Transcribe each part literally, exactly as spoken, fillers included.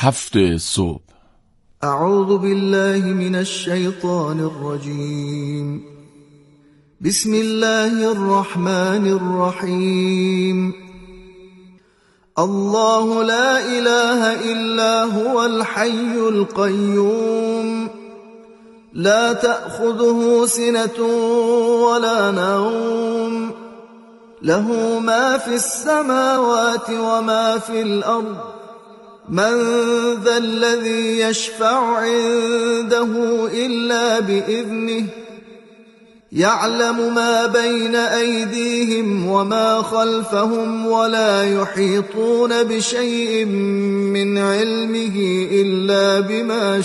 هفت صبح. اعوذ بالله من الشیطان الرجیم. بسم الله الرحمن الرحیم. الله لا اله الا هو الحي القيوم لا تأخذه سنة ولا نوم له ما في السماوات وما في الأرض من ذا الذي يشفع عنده إلا بإذنه يعلم ما بين أيديهم وما خلفهم ولا يحيطون بشيء من علمه إلا بما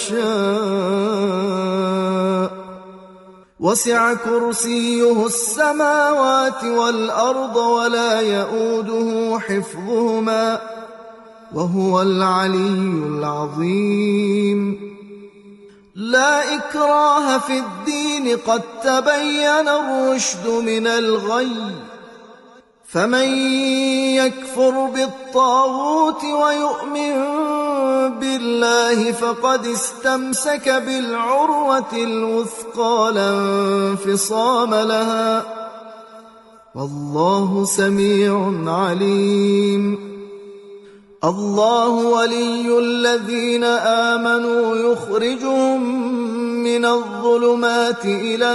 شاء وسع كرسيه السماوات والأرض ولا يؤوده حفظهما وهو العلي العظيم. لا إكراه في الدين قد تبين الرشد من الغي فمن يكفر بالطاغوت ويؤمن بالله فقد استمسك بالعروة الوثقى لا انفصام لها والله سميع عليم. الله ولي الذين آمنوا يخرجهم من الظلمات إلى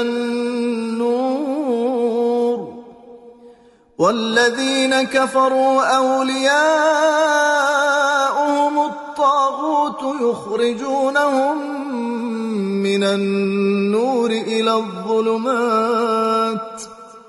النور والذين كفروا أولياؤهم الطاغوت يخرجونهم من النور إلى الظلمات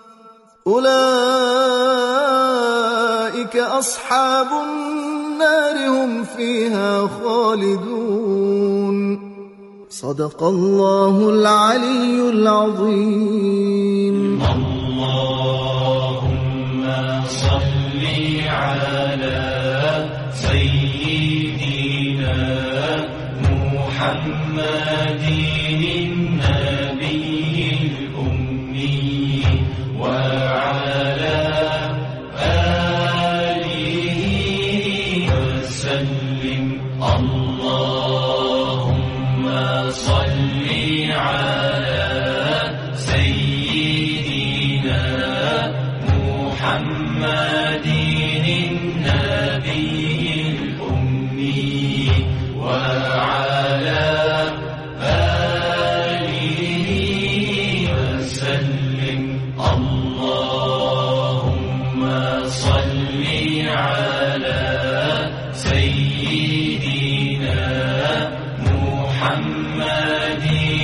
أولئك أصحاب النار هم فيها خالدون. صدق الله العلي العظيم. اللهم صل على سيدنا محمد النبي الأمي وعلى اللهم صل على سيدنا محمد النبي الأمي وعلى آله وسلم. اللهم صل على سيدنا محمد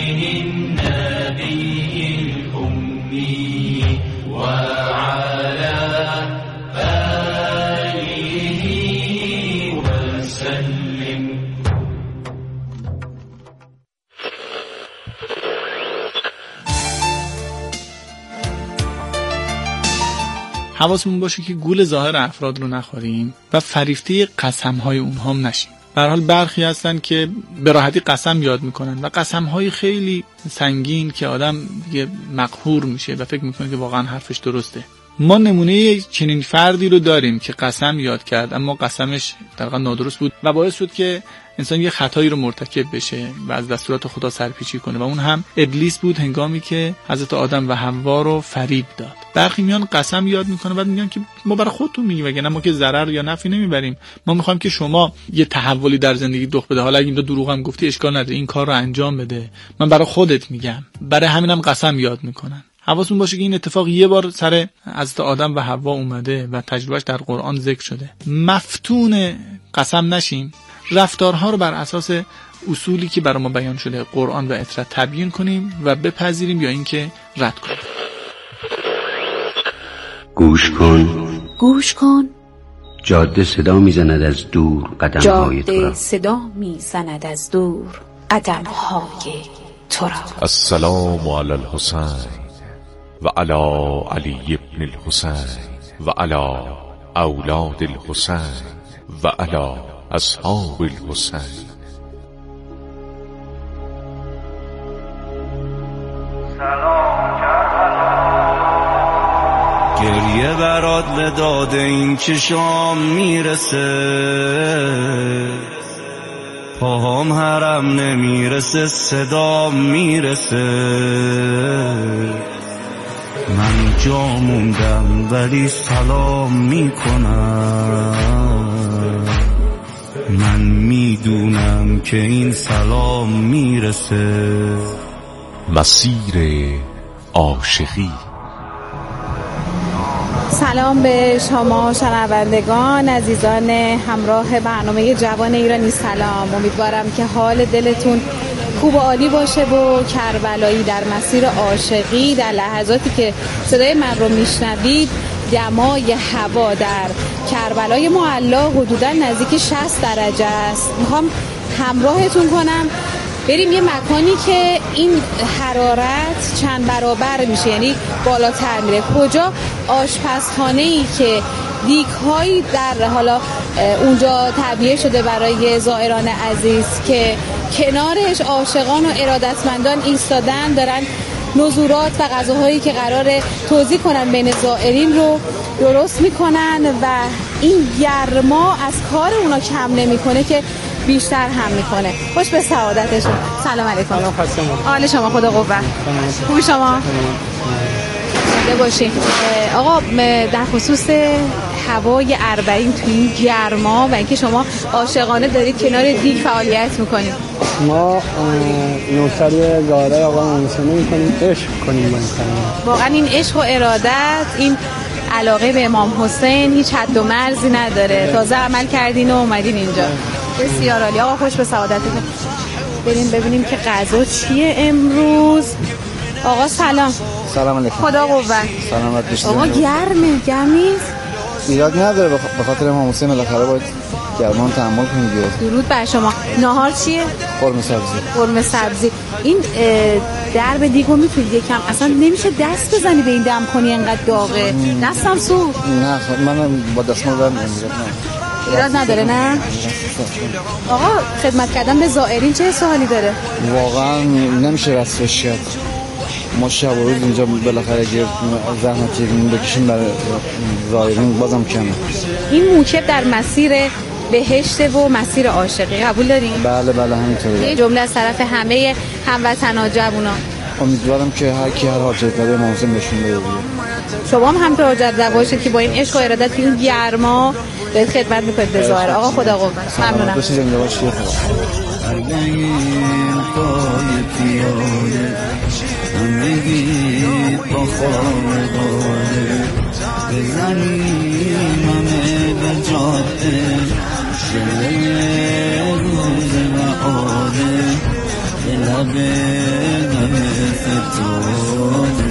النبي الأمي وعلى آله وسلم. حواسمون باشه که گول ظاهر افراد رو نخوریم و فریفته قسم‌های اونها هم نشیم. به هر حال برخی هستن که به راحتی قسم یاد میکنن و قسم‌های خیلی سنگین که آدم دیگه مقهور میشه و فکر میکنه که واقعا حرفش درسته. ما نمونه چنین فردی رو داریم که قسم یاد کرد اما قسمش در واقع نادرست بود و باعث شد که انسان یه خطایی رو مرتکب بشه و از دستورات خدا سرپیچی کنه و اون هم ابلیس بود هنگامی که حضرت آدم و حوا رو فریب داد. برخی میان قسم یاد میکنه بعد میگن که ما برای خودتون میگیم وگرنه ما که ضرر یا نفعی نمیبریم، ما میخوایم که شما یه تحولی در زندگی رخ بده، حالا اگه این دروغ هم گفتی اشکال نداره، این کار رو انجام بده، من برای خودت میگم. برای همینم قسم یاد میکنن. حواستون باشه که این اتفاق یه بار سر حضرت آدم و حوا اومده و تجربهش در قرآن ذکر شده. مفتون قسم نشیم، رفتارها رو بر اساس اصولی که برای ما بیان شده قرآن و اطاعت تبیین کنیم و بپذیریم یا اینکه رد کنیم. گوش کن گوش کن جاده صدا میزند از دور قدم‌های تو را. جاده صدا میزند از دور قدم‌های تو را. السلام علی الحسین و علی علی ابن الحسین و علی اولاد الحسین و علی اصحاب الحسین. گریه برات مداد این چشام میرسه، پاهام حرم نمیرسه صدام میرسه من جا موندم ولی سلام میکنم من میدونم که این سلام میرسه مسیر عاشقی. سلام به شما شنوندگان عزیزان همراه برنامه جوان ایرانی. سلام، امیدوارم که حال دلتون خوب و عالی باشه و کربلایی در مسیر عاشقی. در لحظاتی که صدای من رو میشنوید دمای هوا در کربلای معلی حدوداً نزدیک شصت درجه است. میخوام همراهتون کنم بریم یه مکانی که این حرارت چند برابر میشه، یعنی بالاتر میره. کجا؟ آشپزخانه‌ای که دیگ‌هایی در حالا اونجا تعبیه شده برای زائران عزیز که کنارش عاشقان و ارادتمندان ایستادن، دارن نزورات و غذاهایی که قراره توزیع کنن بین زائرین رو درست میکنن و این گرما از کار اونا کم نمیکنه که بیشتر هم میکنه. خوش به سعادتشون. سلام علیکم. سلام خواستم. حال شما؟ خدا قوت. خوبی شما؟ ده باشین. آقا در خصوص هوای اربعین تو این گرما و اینکه شما عاشقانه دارید کنار دیگ فعالیت میکنید، ما نوسری زاره آقا ماموسانه میکنیم، عشق کنیم با انسان. واقعا این عشق و ارادت، این علاقه به امام حسین هیچ حد و مرزی نداره. تازه عمل کردین و اومدین اینجا. بسیار عالی. آقا خوش به سعادتتون. بریم ببینیم که غذا چیه امروز. آقا سلام. سلام علیکم. خدا قوت. سلامت باشید. آقا گرمه، گرم نیست؟ ایراد نداره، به خاطر امام حسین بالاخره باید گرمان تحمل کنیم دیگه. درود بر شما. نهار چیه؟ قرمه سبزی. قرمه سبزی. این درب دیگو میتونید یکم اصلا نمیشه دست بزنی به این دم کنی انقدر داغه. دستم سو. نه من با دستم دارم نمیگم. ایراد نداره نه؟ آقا خدمت کردن به زائرین چه سوالی داره؟ واقعا نمیشه وصفش کرد. ما شب و روز اینجا بالاخره اگه زحمتی بکشیم برای زائرین بازم کمه. این موکب در مسیر بهشت و مسیر عاشقی، قبول دارین؟ بله بله همینطوره. یه جمله از طرف همه هموطنا جوونا. امیدوارم که هر کی هر حاجت داره امام حسین بهشون بده. شما هم همینطور حاجت روا باشید که با این عشق و ارادت تو این گرما به خدمت میکنید به ظاهر. آقا خدا قوت. ممنونم. باشید زنده باشید. همگی با خانواده بزنیم همه به جاده شله روز معاده به لبه همه فتاده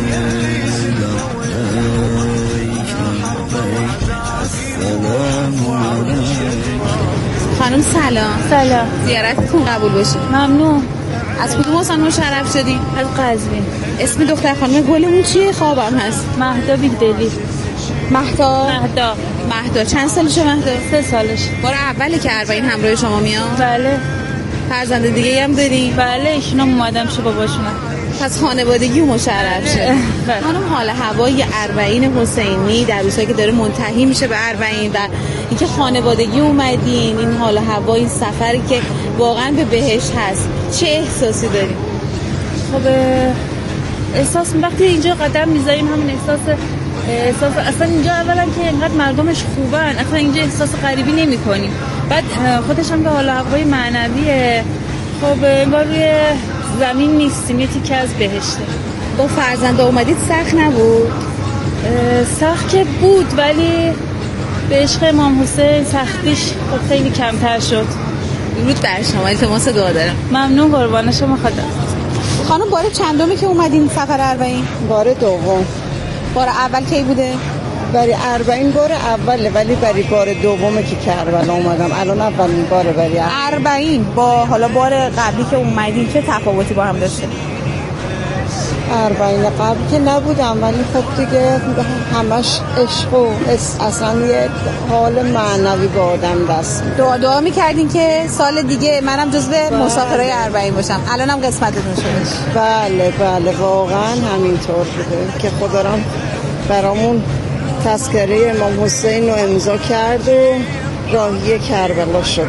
لبیک لبیک السلام علیکم. خانم سلام. سلام. زیارتتون قبول باشه. ممنون. از کدوم استان مشرف شدی؟ از قزوین. اسم دختر خانم گلمون چیه؟ خوابم هست. مهدا بیگدلی. مهدا؟ مهدا. مهدا. چند سالشه مهدا؟ سه سالش. بار اولی که اربعین همراه شما میاد؟ بله. فرزند دیگه هم داری؟ بله ایشون هم اومدم شه باباشونم. پس خانوادگی مشرف شد. خانم حال هوای اربعین حسینی در روزایی که داره منتهی میشه به اربعین و اینکه خانوادگی اومدین، این حال هوای این سفری که واقعا به بهشت هست، چه احساسی داریم؟ خب احساس وقتی اینجا قدم میذاریم همین احساس احساس اصلا اینجا اولا که اینقدر مردمش خوبن، اصلا اینجا احساس غریبی نمی‌کنیم. بعد خودش هم به حال هوای معنویه. خب انگار روی زمین نیستیم، یه تیکه از بهشته. با فرزنده اومدید سخت نبود؟ سخت که بود ولی به عشق امام حسین سختیش خب خیلی کمتر شد. درود بر شما. التماس دعا دارم. ممنون قربان شما. خدا. خانم بار چندمی که اومدین سفر اربعین؟ بار دوم. بار اول کی بوده؟ برای اربعین بار اوله ولی برای بار دومه که کربلا اومدم. الان اولین باره برای اربعین. با حالا بار قبلی که اومدین چه تفاوتی با هم داشته؟ اربعین قبل که نبودم ولی خب دیگه همش عشق و اصلا یه حال معنوی به آدم دست میده. دعا دعا میکردین که سال دیگه منم جزو مسافرای اربعین باشم. الانم قسمتتون شده؟ بله بله واقعا همینطور بوده که خدا رام برامون تذکره امام حسین رو امضا کرد و راهی کربلا شدیم.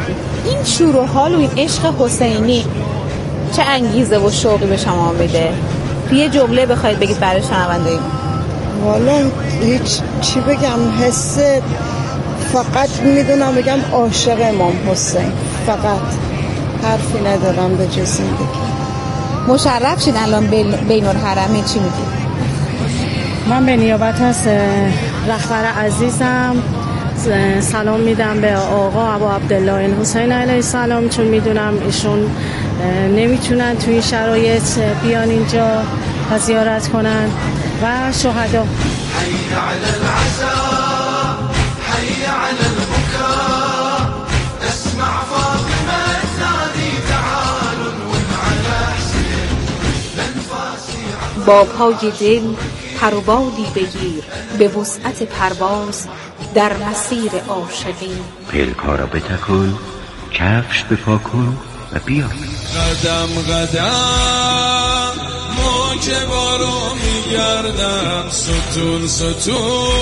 این شور و حال و این عشق حسینی چه انگیزه و شوقی به شما میده؟ یه جمله بخواید بگید برای شنوندگان. والا هیچ چی بگم، حس فقط میدونم بگم عاشق امام حسین، فقط حرفی ندارم به جز این بگم. مشرف شید الان بین الحرمین، چی میگید؟ من به نیابت از رهبر عزیزم سلام میدم به آقا ابو عبدالله حسین علیه السلام، چون میدونم ایشون نمیتونن توی شرایط بیان اینجا و زیارت کنن، و شهدا. حي على العزاء حي على البكاء اسمع فاطمة تنادي تعالوا على حسين لنفاسي. با پای دل پر و بادی بگیر، به وسعت پرواز در مسیر عاشقی. پلکا را بتکن، کفش بپا کن و بیا. قدم قدم موج بارو میگردم، ستون ستون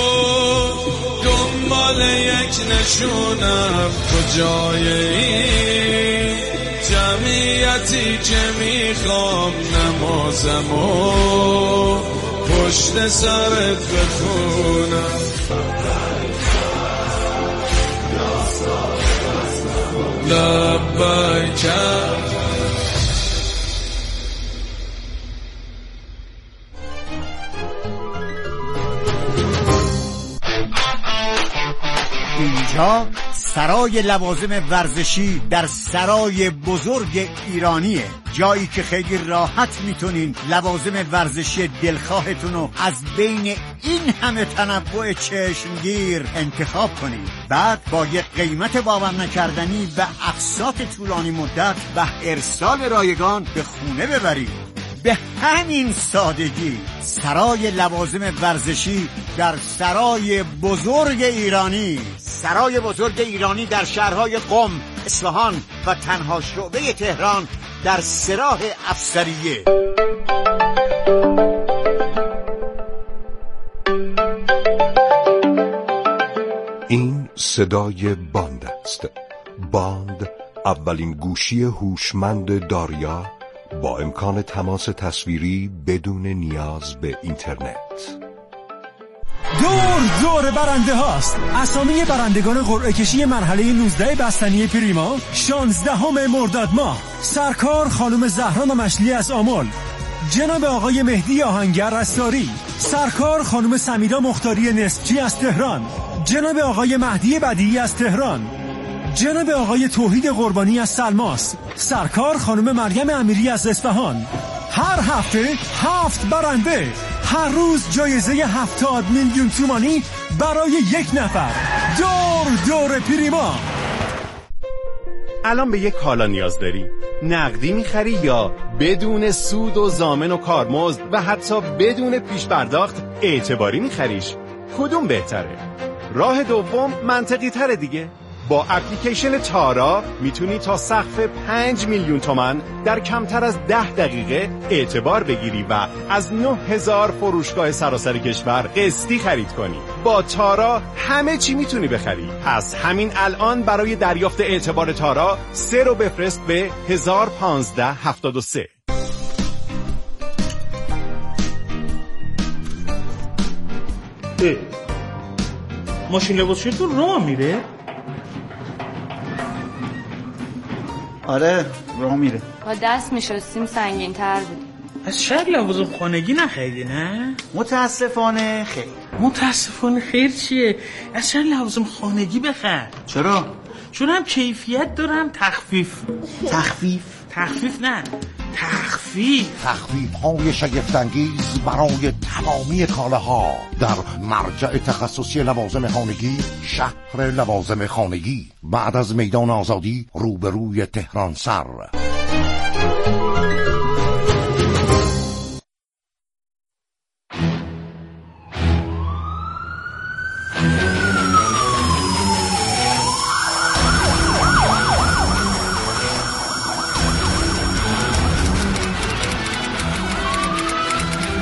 دنبال یک نشونم، کجای این جمعیتی که میخوام نمازمو پشت سرت بخونم. لبیک. اینجا سرای لوازم ورزشی در سرای بزرگ ایرانیه، جایی که خیلی راحت میتونین لوازم ورزشی دلخواهتون رو از بین این همه تنوع چشمگیر انتخاب کنید. بعد با یک قیمت باور نکردنی و اقساط طولانی مدت و ارسال رایگان به خونه ببرید. به همین سادگی سرای لوازم ورزشی در سرای بزرگ ایرانی، سرای بزرگ ایرانی در شهرهای قم، اصفهان و تنها شعبه تهران در سراح افسریه. این صدای باند است. باند اولین گوشی هوشمند داریا با امکان تماس تصویری بدون نیاز به اینترنت. دور دور برنده هاست. اسامی برندگان قرعه کشی مرحله نوزده بستنی پریما شانزدهم مرداد ماه: سرکار خانم زهرا مشلی از آمل، جناب آقای مهدی آهنگر رستاری، سرکار خانم سمیرا مختاری نصفچی از تهران، جناب آقای مهدی بدیعی از تهران، جناب آقای توحید قربانی از سلماس، سرکار خانم مریم امیری از اصفهان. هر هفته هفت برنده، هر روز جایزه هفتاد میلیون تومانی برای یک نفر. دور دور پریما. الان به یک کالا نیاز داری؟ نقدی میخری یا بدون سود و ضامن و کارمزد و حتی بدون پیش پرداخت اعتباری میخریش؟ کدوم بهتره؟ راه دوم منطقی تره دیگه. با اپلیکیشن تارا میتونی تا سقف پنج میلیون تومان در کمتر از ده دقیقه اعتبار بگیری و از نه هزار فروشگاه سراسر کشور قسطی خرید کنی. با تارا همه چی میتونی بخری. پس همین الان برای دریافت اعتبار تارا سه رو بفرست به هزار و پانزده هفتاد و سه. ماشین لباسشویتون راه میره؟ آره راه میره. با دست میشستیم سنگین تر بود. از شاید لوازم خانگی نخریدی نه؟ متاسفانه خیر. متاسفانه خیر چیه؟ از شاید لوازم خانگی بخر. چرا؟ چون هم کیفیت دارم تخفیف. تخفیف؟ تخفیف نه تخفیف. تخفیف های شگفت‌انگیز برای تمامی کالاها در مرجع تخصصی لوازم خانگی، شهر لوازم خانگی، بعد از میدان آزادی روبروی تهران سر.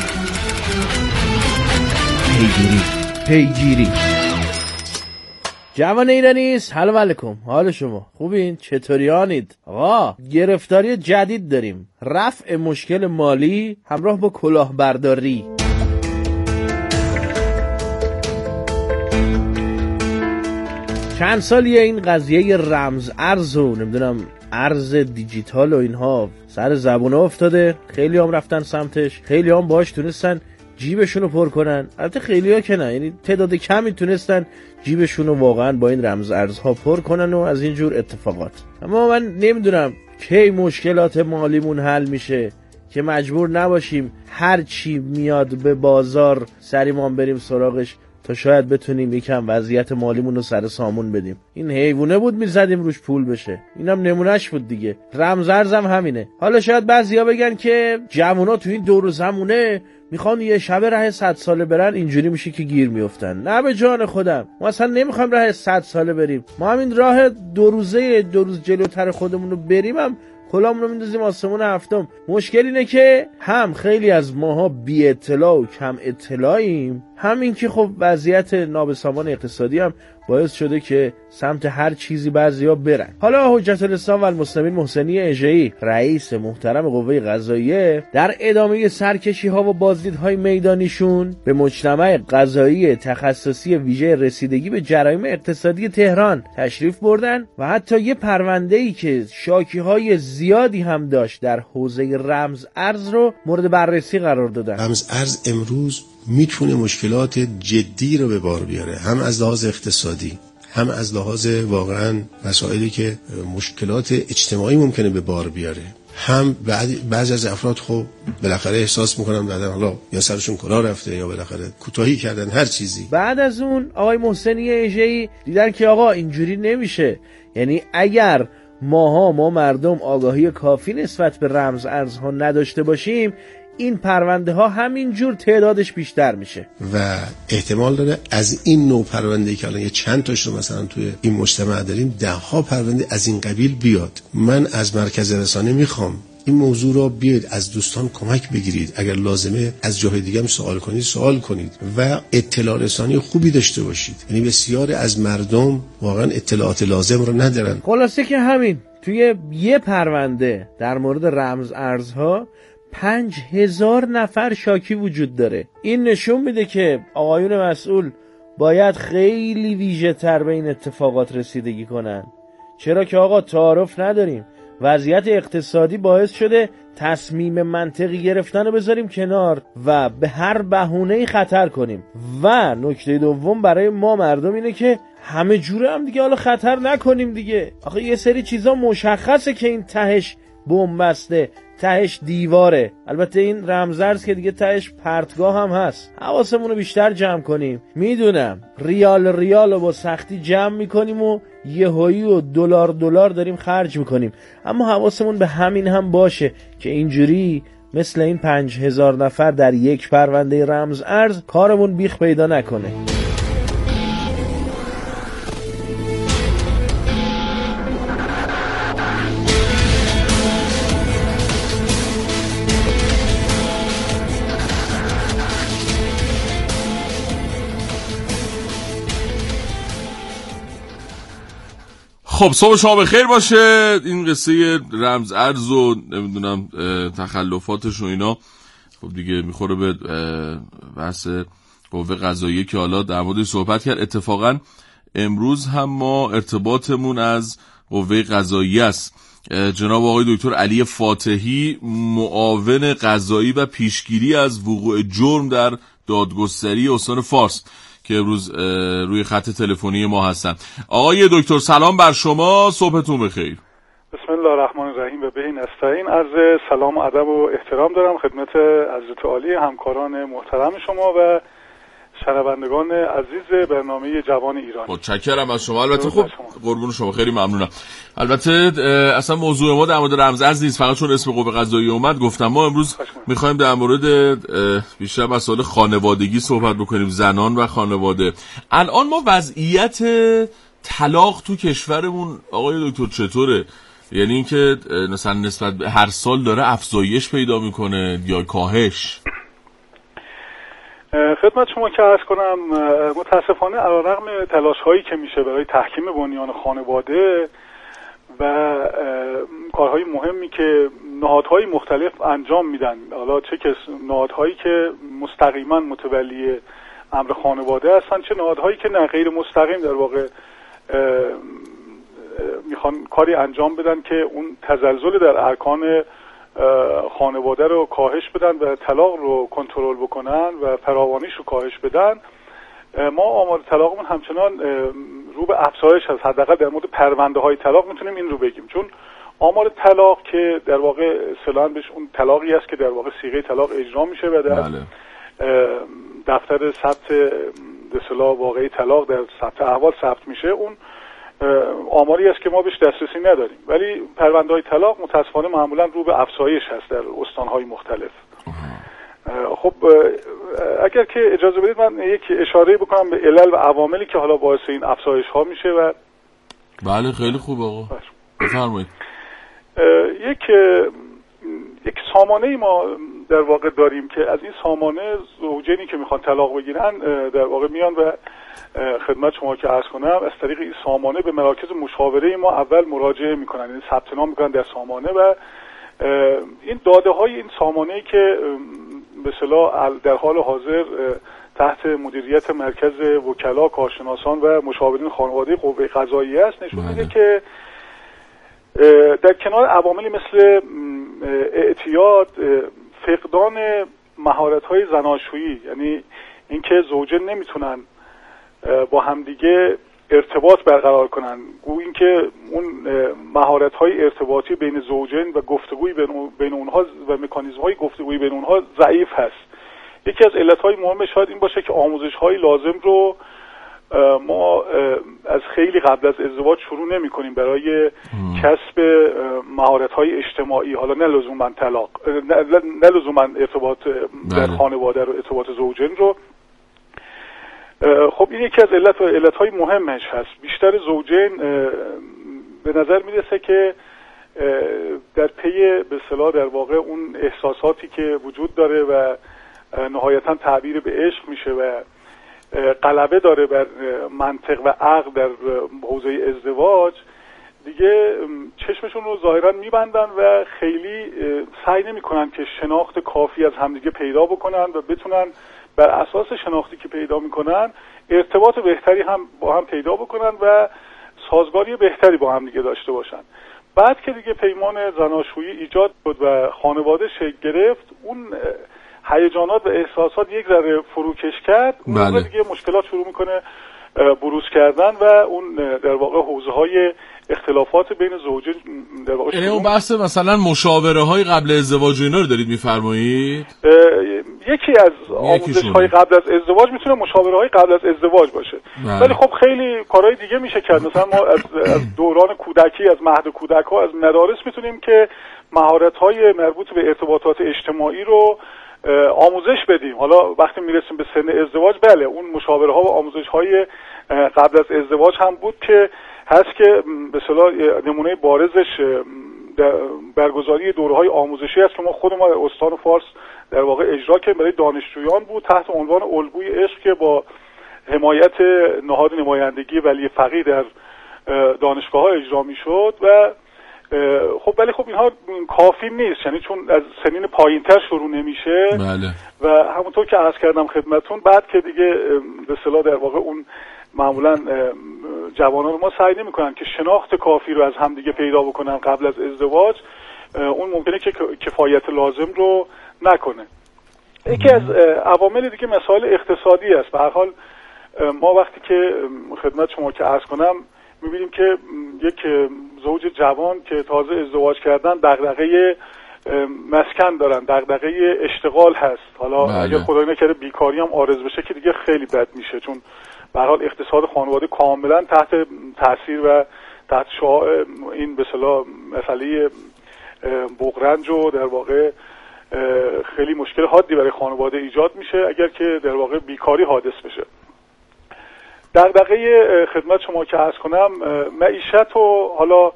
پیگیری پیگیری جوان ایرانی سلام علیکم، حال شما خوبین؟ چطوریانید؟ آقا گرفتاری جدید داریم، رفع مشکل مالی همراه با کلاهبرداری. چند سالیه این قضیه رمز ارز و نمیدونم ارز دیجیتال و اینها سر زبونه افتاده، خیلی هم رفتن سمتش، خیلی هم باش تونستن جیبشونو پر کنن، البته خیلی ها که نه، یعنی تعداد کمی تونستن جیبشونو واقعا با این رمز ارزها پر کنن و از اینجور اتفاقات. اما من نمیدونم کی مشکلات مالیمون حل میشه که مجبور نباشیم هر چی میاد به بازار سریمان بریم سراغش تا شاید بتونیم یکم وضعیت مالیمون رو سر سامون بدیم. این حیوونه بود میزدیم روش پول بشه، اینم نمونهش بود دیگه. رمز ارزم همینه. حالا شاید بعضیا بگن که جوونا تو این دور و زمونه میخوان یه شبه ره صد ساله برن، اینجوری میشه که گیر میافتن. نه به جان خودم، ما اصلا نمیخوایم ره صد ساله بریم، ما همین راه دو روزه دو روز جلوتر خودمون رو بریم هم کلامون رو میندازیم آسمون هفتم. مشکل اینه که هم خیلی از ماها بی اطلاع و کم اطلاعیم، هم این که خب وضعیت نابسامان اقتصادی هم باعث شده که سمت هر چیزی بعضیا برن. حالا حجت الاسلام و المسلمین محسنی اژه‌ای رئیس محترم قوه قضاییه در ادامه سرکشی ها و بازدیدهای میدانیشون به مجتمع قضایی تخصصی ویژه رسیدگی به جرایم اقتصادی تهران تشریف بردن و حتی یه پرونده‌ای که شاکی های زیادی هم داشت در حوزه رمز ارز رو مورد بررسی قرار دادن. رمز ارز امروز میتونه مشکلات جدی رو به بار بیاره، هم از لحاظ اقتصادی، هم از لحاظ واقعا مسائلی که مشکلات اجتماعی ممکنه به بار بیاره. هم بعضی از افراد خب بالاخره احساس میکنن بعدا حالا یا سرشون کلاه رفته یا بالاخره کوتاهی کردن هر چیزی. بعد از اون آقای محسنی اژه‌ای دیدن که آقا اینجوری نمیشه، یعنی اگر ماها ما مردم آگاهی کافی نسبت به رمز ارزها نداشته باشیم، این پرونده ها همینجور تعدادش بیشتر میشه و احتمال داره از این نوع پرونده که الان یه چند تاش رو مثلا توی این مجتمع داریم ده ها پرونده از این قبیل بیاد. من از مرکز رسانه میخوام این موضوع رو بیاید از دوستان کمک بگیرید، اگر لازمه از جای دیگه هم سوال کنید سوال کنید و اطلاع رسانی خوبی داشته باشید. یعنی بسیار از مردم واقعا اطلاعات لازم رو ندارن. خلاصه که همین توی یه پرونده در مورد رمز ارزها پنج هزار نفر شاکی وجود داره. این نشون میده که آقایون مسئول باید خیلی ویژه تر به این اتفاقات رسیدگی کنن، چرا که آقا تعارف نداریم. وضعیت اقتصادی باعث شده تصمیم منطقی گرفتن رو بذاریم کنار و به هر بهونه‌ای خطر کنیم. و نکته دوم برای ما مردم اینه که همه جوره هم دیگه حالا خطر نکنیم دیگه. آخه یه سری چیزا مشخصه که این تهش بن‌بسته، تهش دیواره. البته این رمزارز که دیگه تهش پرتگاه هم هست. حواسمون رو بیشتر جمع کنیم. میدونم ریال ریال رو با سختی جمع میکنیم و یهویی و دلار دلار داریم خرج میکنیم، اما حواسمون به همین هم باشه که اینجوری مثل این پنج هزار نفر در یک پرونده رمز ارز کارمون بیخ پیدا نکنه. خب صبح شما بخیر باشه. این قصه رمز ارز و نمیدونم تخلفاتش و اینا خب دیگه میخوره به بحث قوه قضاییه که حالا در موردش صحبت کرد. اتفاقا امروز هم ما ارتباطمون از قوه قضاییه است. جناب آقای دکتر علی فاتحی، معاون قضایی و پیشگیری از وقوع جرم در دادگستری استان فارس که امروز روی خط تلفنی ما هستن. آقای دکتر سلام بر شما، صبحتون بخیر. بسم الله الرحمن الرحیم و به نستعین. عرض سلام و ادب و احترام دارم خدمت حضرت عالی، همکاران محترم شما و شنوندگان عزیز برنامه جوان ایرانی. متشکرم از شما. البته خب قربون شما، خیلی ممنونم. البته اصلا موضوع ما در مورد رمز ارز نیست، فقط چون اسم قوه قضاییه اومد گفتم. ما امروز میخوایم در مورد بیشتر مسائل خانوادگی صحبت بکنیم، زنان و خانواده. الان ما وضعیت طلاق تو کشورمون آقای دکتر چطوره؟ یعنی اینکه مثلا نسبت به هر سال داره افزایش پیدا میکنه یا کاهش؟ خدمت شما که عرض کنم متاسفانه علیرغم تلاش‌هایی که میشه برای تحکیم بنیان خانواده و کارهای مهمی که نهادهای مختلف انجام میدن، حالا چه که نهادهایی که مستقیما متولی امر خانواده هستن، چه نهادهایی که نه غیر مستقیم در واقع میخوان کاری انجام بدن که اون تزلزل در ارکان خانواده رو کاهش بدن و طلاق رو کنترل بکنن و فراوانیش رو کاهش بدن. ما آمار طلاقمون همچنان رو به افزایش هست. حداقل در مورد پرونده های طلاق میتونیم این رو بگیم، چون آمار طلاق که در واقع اصطلاحاً بهش اون طلاقی است که در واقع صیغه طلاق اجرا میشه و در بله. دفتر ثبت به اصطلاح واقعی طلاق در ثبت احوال ثبت میشه، اون آماری است که ما بهش دسترسی نداریم. ولی پرونده های طلاق متاسفانه معمولا رو به افزایش هست در استانهای مختلف. خب اگر که اجازه بدید من یک اشاره بکنم به علل و عواملی که حالا باعث این افزایش ها میشه. و بله خیلی خوب آقا بفرمایید. یک یک سامانه ما در واقع داریم که از این سامانه زوجینی که میخوان طلاق بگیرن در واقع میان و خدمت شما که عرض کنم از طریق این سامانه به مراکز مشاوره ما اول مراجعه میکنن، یعنی ثبت نام میکنن در سامانه و این داده های این سامانه‌ای که به اصطلاح در حال حاضر تحت مدیریت مرکز وکلا، کارشناسان و مشاورین خانواده قوه قضاییه است، نشون میده که در کنار عواملی مثل اعتیاد، فقدان مهارت‌های زناشویی، یعنی اینکه زوجین نمیتونن با همدیگه ارتباط برقرار کنن، گویا اینکه اون مهارت‌های ارتباطی بین زوجین و گفتگوی بین اونها و مکانیزم‌های گفتگویی بین اونها ضعیف هست. یکی از علت‌های مهم شاید این باشه که آموزش‌های لازم رو ما از خیلی قبل از ازدواج شروع نمی‌کنیم برای کسب مهارت‌های اجتماعی، حالا نه لزوماً طلاق، نه لزوماً ارتباط در خانواده رو، ارتباط زوجین رو. خب این یکی از علت و علت‌های مهمش هست. بیشتر زوجین به نظر میرسه که در پی به اصطلاح در واقع اون احساساتی که وجود داره و نهایتاً تعبیر به عشق میشه و غلبه داره بر منطق و عقل در حوزه ازدواج، دیگه چشمشون رو ظاهراً میبندن و خیلی سعی نمیکنن که شناخت کافی از همدیگه پیدا بکنن و بتونن بر اساس شناختی که پیدا میکنن ارتباط بهتری هم با هم پیدا بکنن و سازگاری بهتری با هم دیگه داشته باشن. بعد که دیگه پیمان زناشویی ایجاد شد و خانواده شکل گرفت، اون هیجانات و احساسات یک ذره فروکش کرد، اون بله. دیگه مشکلات شروع میکنه بروز کردن و اون در واقع حوزه های اختلافات بین زوجین در واقع یعنی اون بحث مثلا مشاوره های قبل ازدواج اینا رو دارید میفرمایید؟ یکی از آموزش های قبل از ازدواج میتونه مشاوره های قبل از ازدواج باشه، ولی خب خیلی کارهای دیگه میشه کرد. مثلا ما از, از دوران کودکی، از مهد کودک ها، از مدارس میتونیم که مهارت های مربوط به ارتباطات اجتماعی رو آموزش بدیم. حالا وقتی میرسیم به سن ازدواج، بله اون مشاوره ها و آموزش های قبل از ازدواج هم بود که هست که به اصطلاح نمونه بارزش برگزاری دوره‌های آموزشی است که ما خود ما در استان فارس در واقع اجرا کردیم برای دانشجویان بود، تحت عنوان الگوی عشق که با حمایت نهاد نمایندگی ولی فقیه در دانشگاه‌ها اجرا می‌شد و خب ولی خب اینها کافی نیست، یعنی چون از سنین پایین‌تر شروع نمیشه. بله. و همونطور که عرض کردم خدمتتون، بعد که دیگه به اصطلاح در واقع اون معمولا جوانان ما سعی نمی‌کنن که شناخت کافی رو از همدیگه پیدا بکنن قبل از ازدواج، اون ممکنه که کفایت لازم رو نکنه. یکی از عوامل دیگه مسائل اقتصادی است. به هر حال ما وقتی که خدمت شما که عرض کنم می‌بینیم که یک زوج جوان که تازه ازدواج کردن دغدغه مسکن دارن، دغدغه اشتغال هست. حالا بله. اگر خدای نکرده بیکاری هم عارض بشه که دیگه خیلی بد میشه، چون به هر حال اقتصاد خانواده کاملا تحت تاثیر و تحت شعاع این به اصطلاح مسئله بغرنج و در واقع خیلی مشکل حادی برای خانواده ایجاد میشه اگر که در واقع بیکاری حادث بشه. دغدغه خدمت شما که عرض کنم معیشت و حالا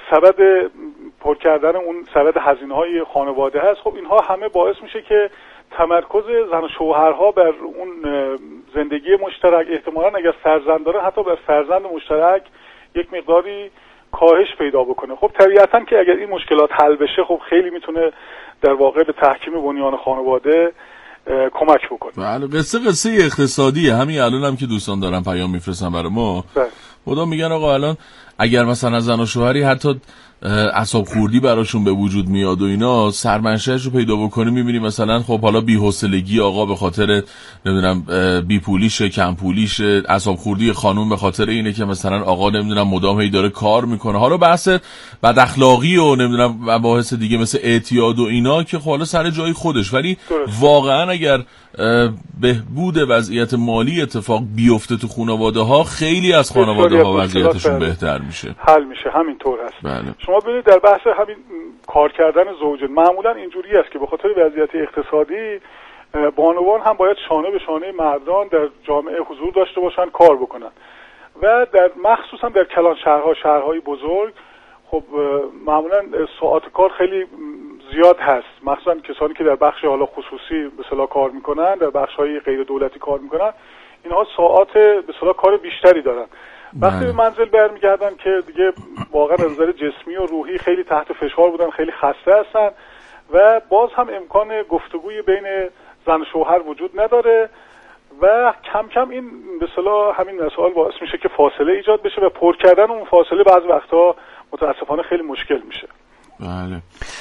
سبد پر کردن اون سبد هزینه‌های خانواده هست. خب اینها همه باعث میشه که تمرکز زن و شوهرها بر اون زندگی مشترک احتمالاً اگر فرزند داره حتی بر فرزند مشترک یک مقداری کاهش پیدا بکنه. خب طبیعتاً که اگر این مشکلات حل بشه خب خیلی میتونه در واقع به تحکیم بنیان خانواده کمک بکنه. بله قصه قصه اقتصادیه. همین الان هم که دوستان دارن پیام میفرستن برای ما خدا میگن آقا الان اگر مثلا زن و شوهری حتی اعصاب خوردی براشون به وجود میاد و اینا سرمنشأش رو پیدا بکنی میبینی مثلا خب حالا بی‌حوصلگی آقا به خاطر نمیدونم بی پولیشه کم پولیشه، اعصاب خوردی خانم به خاطر اینه که مثلا آقا نمیدونم مدام هی داره کار میکنه، حالا بحث بد اخلاقی و نمیدونم مباحث دیگه مثل اعتیاد و اینا که حالا سر جای خودش، ولی واقعا اگر بهبود وضعیت مالی اتفاق بیفته تو خانواده ها خیلی از خانواده ها وضعیتشون بهتر میشه، حل میشه. همینطور هست. بله. شما ببینید در بحث همین کار کردن زوجین معمولا اینجوری است که به خاطر وضعیت اقتصادی بانوان هم باید شانه به شانه مردان در جامعه حضور داشته باشن، کار بکنن و در مخصوصا در کلان شهرها شهرهای بزرگ خب معمولا ساعات کار خیلی زیاد هست، مخصوصا کسانی که در بخش حالا خصوصی به اصطلاح کار میکنن، در بخش‌های غیر دولتی کار میکنن، اینها ساعات به اصطلاح کار بیشتری دارن. وقتی به منزل برمیگردن که دیگه واقعا از نظر جسمی و روحی خیلی تحت فشار بودن، خیلی خسته هستن و باز هم امکان گفتگوی بین زن و شوهر وجود نداره و کم کم این به اصطلاح همین مسائل باعث میشه که فاصله ایجاد بشه و پر کردن اون فاصله بعضی وقتا متاسفانه خیلی مشکل میشه. بله.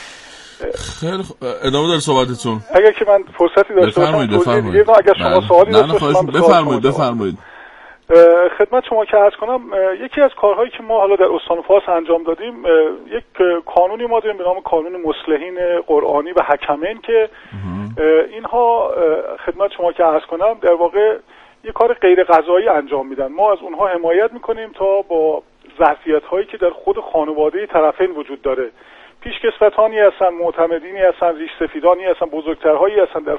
خیلی خ... ادامه داره صحبتتون. اگر که من فرصتی داشته باشم بفرمایید. اگر شما سوالی داشته باشید بفرمایید بفرمایید. خدمت شما که عرض کنم یکی از کارهایی که ما حالا در استان فارس انجام دادیم یک قانونی ما داریم به نام قانون مصلحین قرآنی و حکمین که اینها خدمت شما که عرض کنم در واقع یک کار غیر قضایی انجام میدن. ما از اونها حمایت میکنیم تا با ظرفیت هایی که در خود خانواده طرفین وجود داره، پیشکسوتانی هستن، معتمدینی هستن، ریش سفیدانی هستن، بزرگترهایی هستن در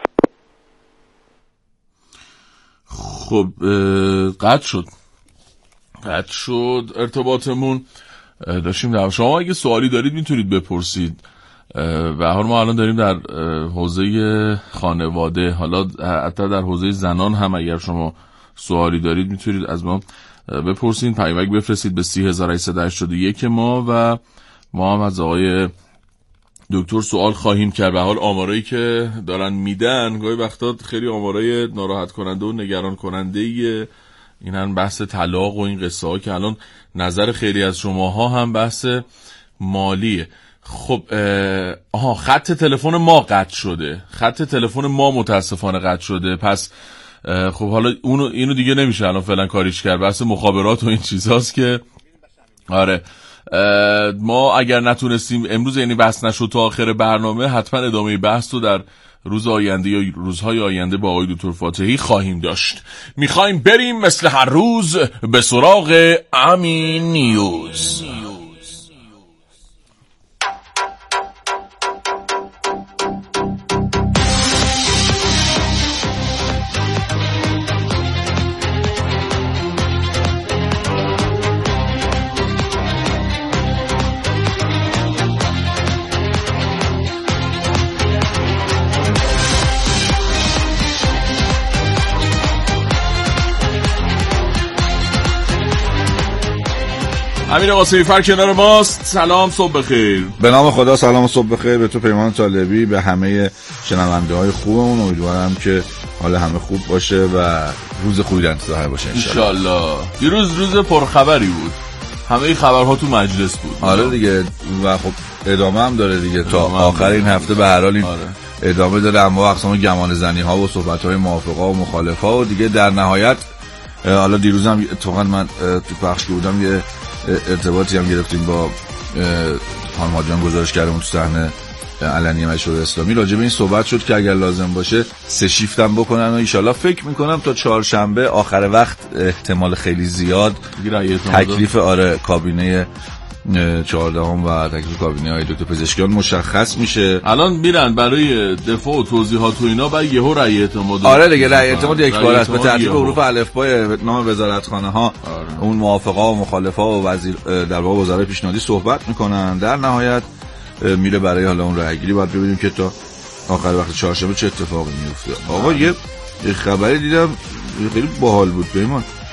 خب قطع شد قطع شد ارتباطمون. داشتیم در شما اگه سوالی دارید میتونید بپرسید و حالا ما الان داریم در حوزه خانواده، حالا حتی در حوزه زنان هم اگر شما سوالی دارید میتونید از ما بپرسید، پیامک بفرستید به سی هزار و هشتصد و هشتاد و یک ما و ما هم از آقای دکتر سوال خواهیم کرد. به حال آمارایی که دارن میدن گاهی وقتا خیلی آمارای ناراحت کننده و نگران کننده ایه. اینن بحث طلاق و این قصه ها که الان نظر خیلی از شماها هم بحث مالیه. خب آها خط تلفن ما قطع شده، خط تلفن ما متاسفانه قطع شده، پس خب حالا اونو اینو دیگه نمیشه الان فعلا کاریش کرد، بحث مخابرات و این چیزاست که آره ما اگر نتونستیم امروز یعنی بحث نشد تا آخر برنامه حتما ادامه بحث رو در روز آینده یا روزهای آینده با آقای دکتر فاتحی خواهیم داشت. میخوایم بریم مثل هر روز به سراغ امین نیوز. امین قاسمی فر کنار ماست. سلام صبح بخیر. به نام خدا سلام و صبح بخیر به تو پیمان طالبی، به همه شنونده های خوبمون. امیدوارم که حال همه خوب باشه و روز خوبی در انتظار باشه ان شاء الله. دیروز روز پرخبری بود، همه خبرها تو مجلس بود. آره دیگه و خب ادامه هم داره دیگه تا آخر این هفته. به هر حال این آره. ادامه داره، اما اقسام گمان زنی ها و صحبت های موافقا و مخالفا و دیگه در نهایت حالا دیروزم اتفاقا من تو پخش بودم یه ارتباطی هم گرفتیم با خانم حاجیان گزارش کردمون تو صحنه علنی مشورت اسلامی، راجع به این صحبت شد که اگر لازم باشه سه شیفت هم بکنن و ان شاءالله فکر میکنم تا چهارشنبه آخر وقت احتمال خیلی زیاد تکلیف آره کابینه چهاردهم و تکلیف کابینه های دکتر پزشکیان مشخص میشه. الان میرن برای دفاع و توضیحات و اینا بعد یهو رأی اعتماد. آره دیگه رأی اعتماد یک بار است به ترتیب حروف الفبای نام وزارتخانه ها. آره. اون موافقا و مخالفا و وزیر در واقع وزرای پیشنهادی صحبت میکنن، در نهایت میره برای حالا اون رأی گیری. باید ببینیم که تا آخر وقت چهارشنبه چه اتفاقی میفته. آقا یه خبری دیدم خیلی باحال بود پیمان.